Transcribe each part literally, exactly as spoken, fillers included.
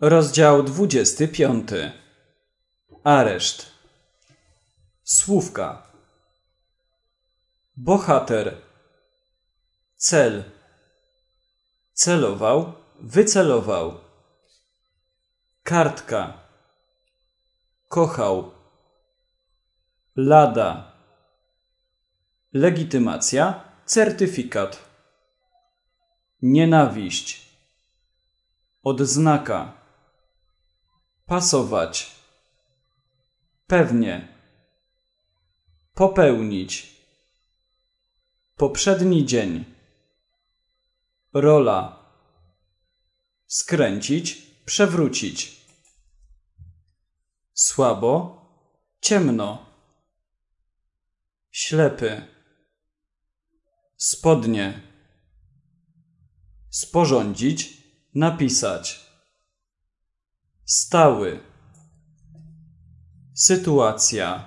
Rozdział dwudziesty piąty. Areszt. Słówka. Bohater. Cel. Celował, wycelował. Kartka. Kochał. Lada. Legitymacja, certyfikat. Nienawiść. Odznaka. Pasować. Pewnie. Popełnić. Poprzedni dzień. Rola. Skręcić, przewrócić. Słabo, ciemno. Ślepy. Spodnie. Sporządzić, napisać. Stały. Sytuacja.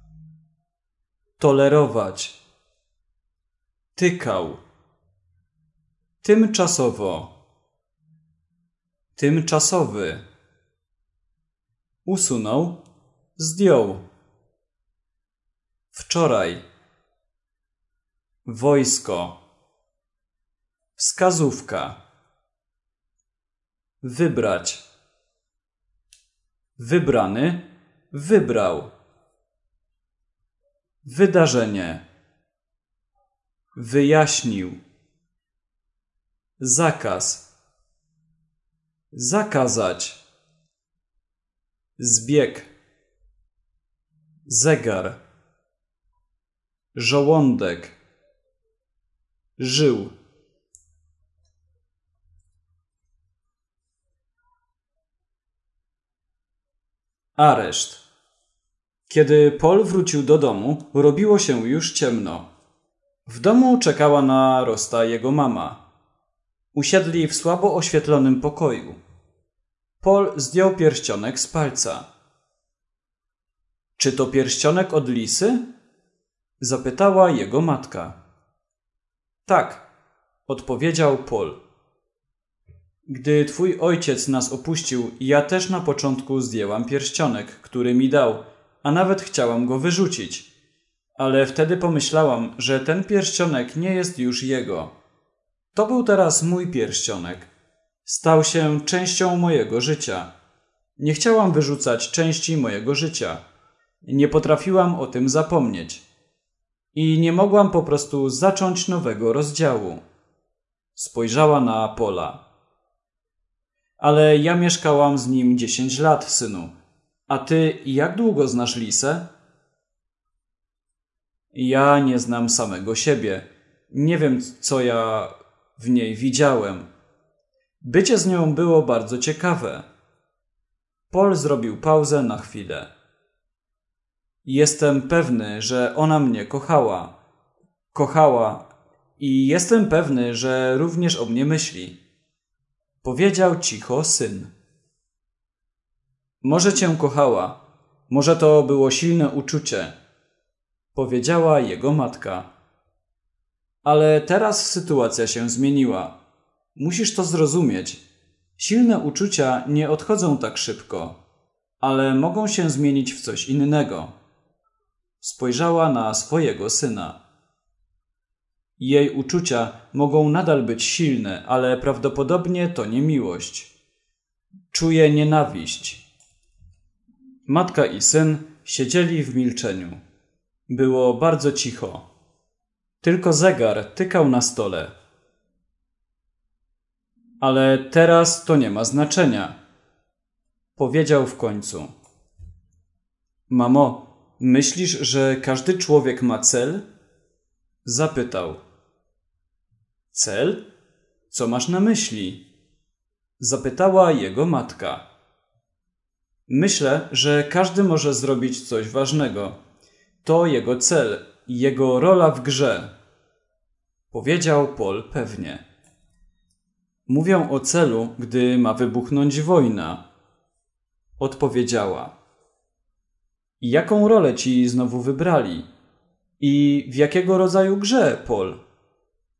Tolerować. Tykał. Tymczasowo. Tymczasowy. Usunął, zdjął. Wczoraj. Wojsko. Wskazówka. Wybrać. Wybrany, wybrał. Wydarzenie. Wyjaśnił. Zakaz. Zakazać. Zbieg. Zegar. Żołądek. Żył. Areszt. Kiedy Paul wrócił do domu, robiło się już ciemno. W domu czekała na Rosta jego mama. Usiedli w słabo oświetlonym pokoju. Paul zdjął pierścionek z palca. Czy to pierścionek od lisy? Zapytała jego matka. Tak, odpowiedział Paul. Gdy twój ojciec nas opuścił, ja też na początku zdjęłam pierścionek, który mi dał, a nawet chciałam go wyrzucić. Ale wtedy pomyślałam, że ten pierścionek nie jest już jego. To był teraz mój pierścionek. Stał się częścią mojego życia. Nie chciałam wyrzucać części mojego życia. Nie potrafiłam o tym zapomnieć. I nie mogłam po prostu zacząć nowego rozdziału. Spojrzała na Paula. Ale ja mieszkałam z nim dziesięć lat, synu. A ty jak długo znasz Lisę? Ja nie znam samego siebie. Nie wiem, co ja w niej widziałem. Bycie z nią było bardzo ciekawe. Paul zrobił pauzę na chwilę. Jestem pewny, że ona mnie kochała. Kochała i jestem pewny, że również o mnie myśli. Powiedział cicho syn. Może cię kochała. Może to było silne uczucie. Powiedziała jego matka. Ale teraz sytuacja się zmieniła. Musisz to zrozumieć. Silne uczucia nie odchodzą tak szybko, ale mogą się zmienić w coś innego. Spojrzała na swojego syna. Jej uczucia mogą nadal być silne, ale prawdopodobnie to nie miłość. Czuje nienawiść. Matka i syn siedzieli w milczeniu. Było bardzo cicho. Tylko zegar tykał na stole. Ale teraz to nie ma znaczenia. Powiedział w końcu. Mamo, myślisz, że każdy człowiek ma cel? Zapytał. Cel? Co masz na myśli? Zapytała jego matka. Myślę, że każdy może zrobić coś ważnego. To jego cel, jego rola w grze. Powiedział Paul pewnie. Mówią o celu, gdy ma wybuchnąć wojna. Odpowiedziała. Jaką rolę ci znowu wybrali? I w jakiego rodzaju grze, Paul?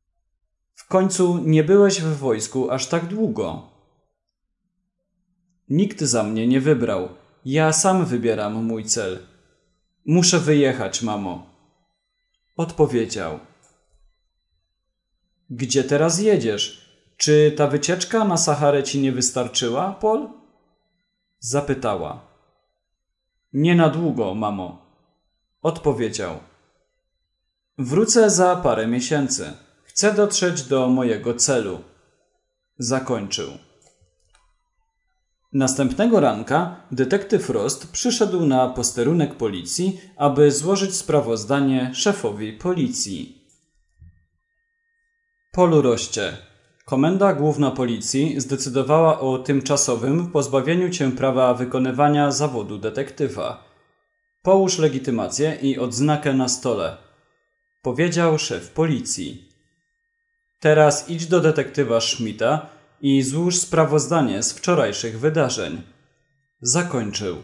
W końcu nie byłeś w wojsku aż tak długo. Nikt za mnie nie wybrał. Ja sam wybieram mój cel. Muszę wyjechać, mamo. Odpowiedział. Gdzie teraz jedziesz? Czy ta wycieczka na Saharę ci nie wystarczyła, Paul? Zapytała. Nie na długo, mamo. Odpowiedział. Wrócę za parę miesięcy. Chcę dotrzeć do mojego celu. Zakończył. Następnego ranka detektyw Rost przyszedł na posterunek policji, aby złożyć sprawozdanie szefowi policji. Paulu Roście, Komenda Główna Policji zdecydowała o tymczasowym pozbawieniu cię prawa wykonywania zawodu detektywa. Połóż legitymację i odznakę na stole, powiedział szef policji. Teraz idź do detektywa Schmidta i złóż sprawozdanie z wczorajszych wydarzeń. Zakończył.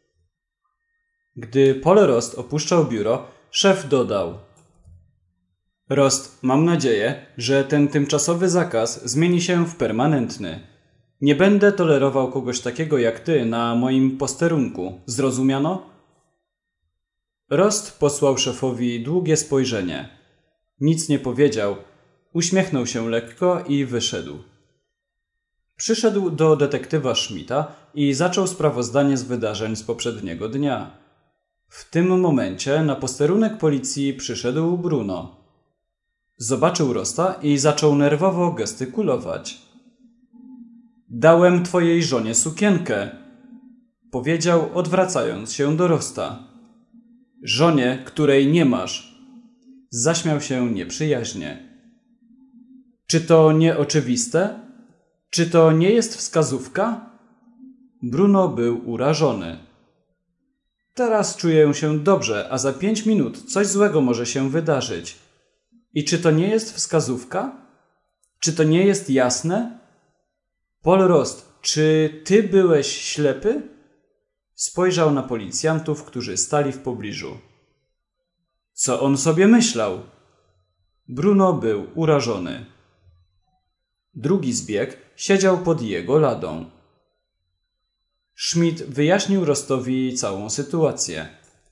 Gdy Paul Rost opuszczał biuro, szef dodał. Rost, mam nadzieję, że ten tymczasowy zakaz zmieni się w permanentny. Nie będę tolerował kogoś takiego jak ty na moim posterunku. Zrozumiano? Rost posłał szefowi długie spojrzenie. Nic nie powiedział. Uśmiechnął się lekko i wyszedł. Przyszedł do detektywa Schmidta i zaczął sprawozdanie z wydarzeń z poprzedniego dnia. W tym momencie na posterunek policji przyszedł Bruno. Zobaczył Rosta i zaczął nerwowo gestykulować. Dałem twojej żonie sukienkę, powiedział, odwracając się do Rosta. Żonie, której nie masz. Zaśmiał się nieprzyjaźnie. Czy to nie oczywiste? Czy to nie jest wskazówka? Bruno był urażony. Teraz czuję się dobrze, a za pięć minut coś złego może się wydarzyć. I czy to nie jest wskazówka? Czy to nie jest jasne? Paul Rost, czy ty byłeś ślepy? Spojrzał na policjantów, którzy stali w pobliżu. Co on sobie myślał? Bruno był urażony. Drugi zbieg siedział pod jego ladą. Schmidt wyjaśnił Rostowi całą sytuację.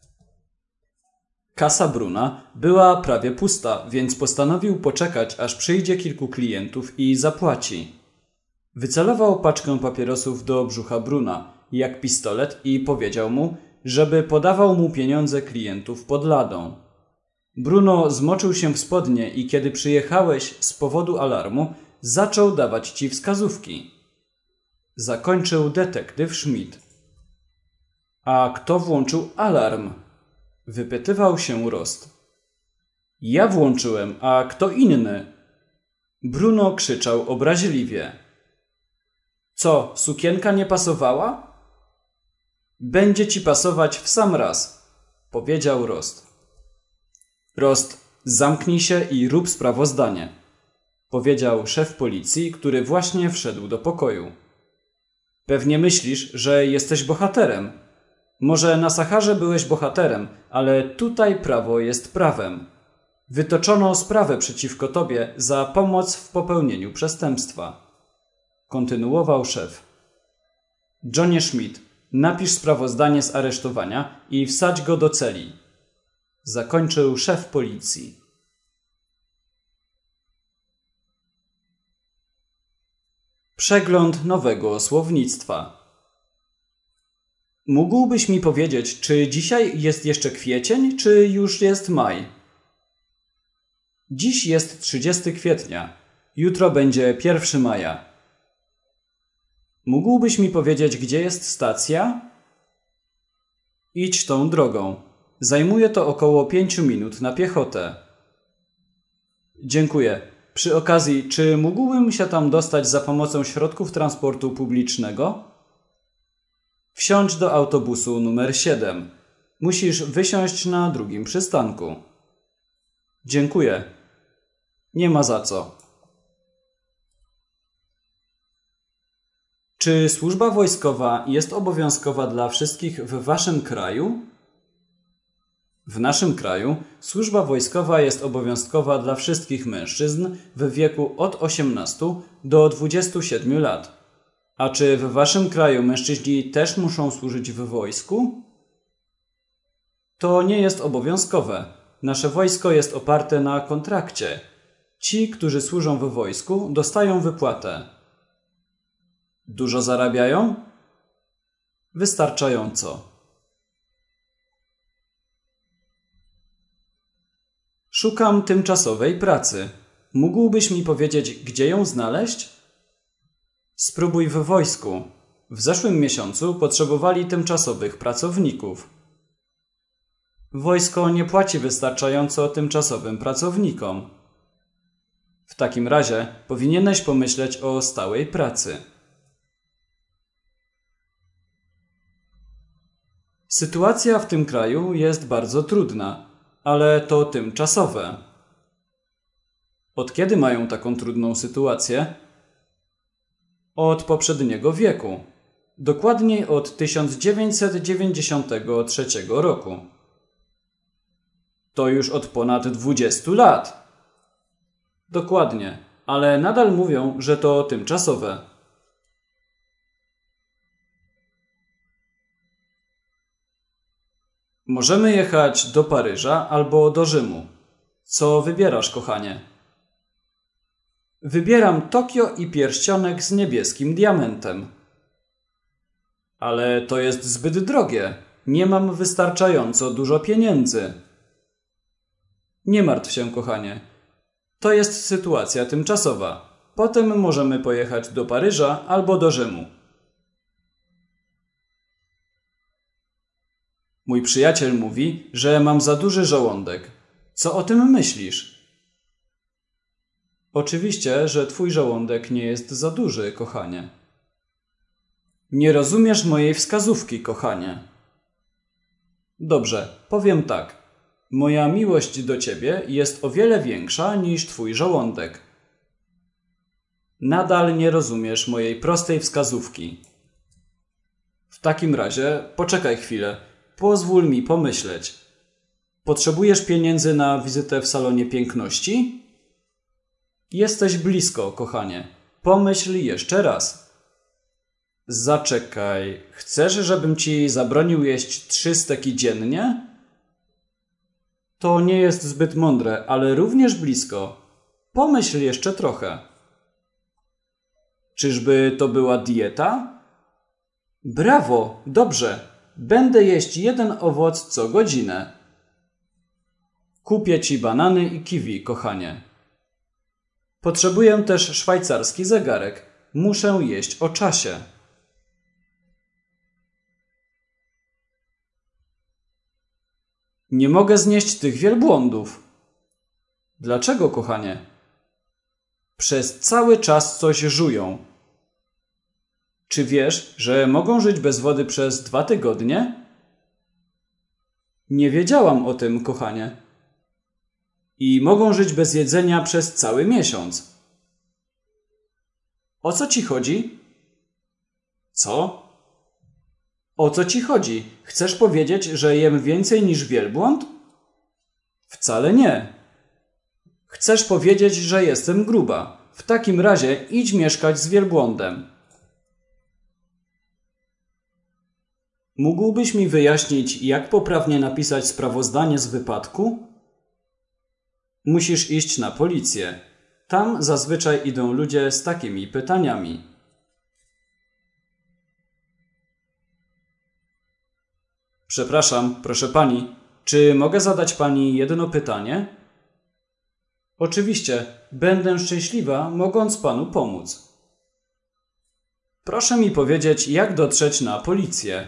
Kasa Bruna była prawie pusta, więc postanowił poczekać, aż przyjdzie kilku klientów i zapłaci. Wycelował paczkę papierosów do brzucha Bruna, jak pistolet, i powiedział mu, żeby podawał mu pieniądze klientów pod ladą. Bruno zmoczył się w spodnie i kiedy przyjechałeś z powodu alarmu, zaczął dawać ci wskazówki. Zakończył detektyw Schmidt. A kto włączył alarm? Wypytywał się Rost. Ja włączyłem, a kto inny? Bruno krzyczał obraźliwie. Co, sukienka nie pasowała? Będzie ci pasować w sam raz, powiedział Rost. Rost, zamknij się i rób sprawozdanie, powiedział szef policji, który właśnie wszedł do pokoju. Pewnie myślisz, że jesteś bohaterem. Może na Saharze byłeś bohaterem, ale tutaj prawo jest prawem. Wytoczono sprawę przeciwko tobie za pomoc w popełnieniu przestępstwa. Kontynuował szef. Johnie Schmidt, napisz sprawozdanie z aresztowania i wsadź go do celi. Zakończył szef policji. Przegląd nowego słownictwa. Mógłbyś mi powiedzieć, czy dzisiaj jest jeszcze kwiecień, czy już jest maj? Dziś jest trzydziestego kwietnia. Jutro będzie pierwszego maja. Mógłbyś mi powiedzieć, gdzie jest stacja? Idź tą drogą. Zajmuje to około pięciu minut na piechotę. Dziękuję. Przy okazji, czy mógłbym się tam dostać za pomocą środków transportu publicznego? Wsiądź do autobusu numer siedem. Musisz wysiąść na drugim przystanku. Dziękuję. Nie ma za co. Czy służba wojskowa jest obowiązkowa dla wszystkich w waszym kraju? W naszym kraju służba wojskowa jest obowiązkowa dla wszystkich mężczyzn w wieku od osiemnastu do dwudziestu siedmiu lat. A czy w waszym kraju mężczyźni też muszą służyć w wojsku? To nie jest obowiązkowe. Nasze wojsko jest oparte na kontrakcie. Ci, którzy służą w wojsku, dostają wypłatę. Dużo zarabiają? Wystarczająco. Szukam tymczasowej pracy. Mógłbyś mi powiedzieć, gdzie ją znaleźć? Spróbuj w wojsku. W zeszłym miesiącu potrzebowali tymczasowych pracowników. Wojsko nie płaci wystarczająco tymczasowym pracownikom. W takim razie powinieneś pomyśleć o stałej pracy. Sytuacja w tym kraju jest bardzo trudna, ale to tymczasowe. Od kiedy mają taką trudną sytuację? Od poprzedniego wieku. Dokładniej od tysiąc dziewięćset dziewięćdziesiątego trzeciego roku. To już od ponad dwudziestu lat. Dokładnie, ale nadal mówią, że to tymczasowe. Możemy jechać do Paryża albo do Rzymu. Co wybierasz, kochanie? Wybieram Tokio i pierścionek z niebieskim diamentem. Ale to jest zbyt drogie. Nie mam wystarczająco dużo pieniędzy. Nie martw się, kochanie. To jest sytuacja tymczasowa. Potem możemy pojechać do Paryża albo do Rzymu. Mój przyjaciel mówi, że mam za duży żołądek. Co o tym myślisz? Oczywiście, że twój żołądek nie jest za duży, kochanie. Nie rozumiesz mojej wskazówki, kochanie. Dobrze, powiem tak. Moja miłość do ciebie jest o wiele większa niż twój żołądek. Nadal nie rozumiesz mojej prostej wskazówki. W takim razie poczekaj chwilę. Pozwól mi pomyśleć. Potrzebujesz pieniędzy na wizytę w salonie piękności? Jesteś blisko, kochanie. Pomyśl jeszcze raz. Zaczekaj. Chcesz, żebym ci zabronił jeść trzy steki dziennie? To nie jest zbyt mądre, ale również blisko. Pomyśl jeszcze trochę. Czyżby to była dieta? Brawo, dobrze. Będę jeść jeden owoc co godzinę. Kupię ci banany i kiwi, kochanie. Potrzebuję też szwajcarski zegarek. Muszę jeść o czasie. Nie mogę znieść tych wielbłądów. Dlaczego, kochanie? Przez cały czas coś żują. Czy wiesz, że mogą żyć bez wody przez dwa tygodnie? Nie wiedziałam o tym, kochanie. I mogą żyć bez jedzenia przez cały miesiąc. O co ci chodzi? Co? O co ci chodzi? Chcesz powiedzieć, że jem więcej niż wielbłąd? Wcale nie. Chcesz powiedzieć, że jestem gruba. W takim razie idź mieszkać z wielbłądem. Mógłbyś mi wyjaśnić, jak poprawnie napisać sprawozdanie z wypadku? Musisz iść na policję. Tam zazwyczaj idą ludzie z takimi pytaniami. Przepraszam, proszę pani, czy mogę zadać pani jedno pytanie? Oczywiście, będę szczęśliwa, mogąc panu pomóc. Proszę mi powiedzieć, jak dotrzeć na policję.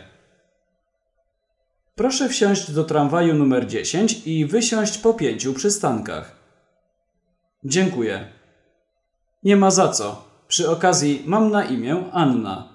Proszę wsiąść do tramwaju numer dziesięć i wysiąść po pięciu przystankach. Dziękuję. Nie ma za co. Przy okazji mam na imię Anna.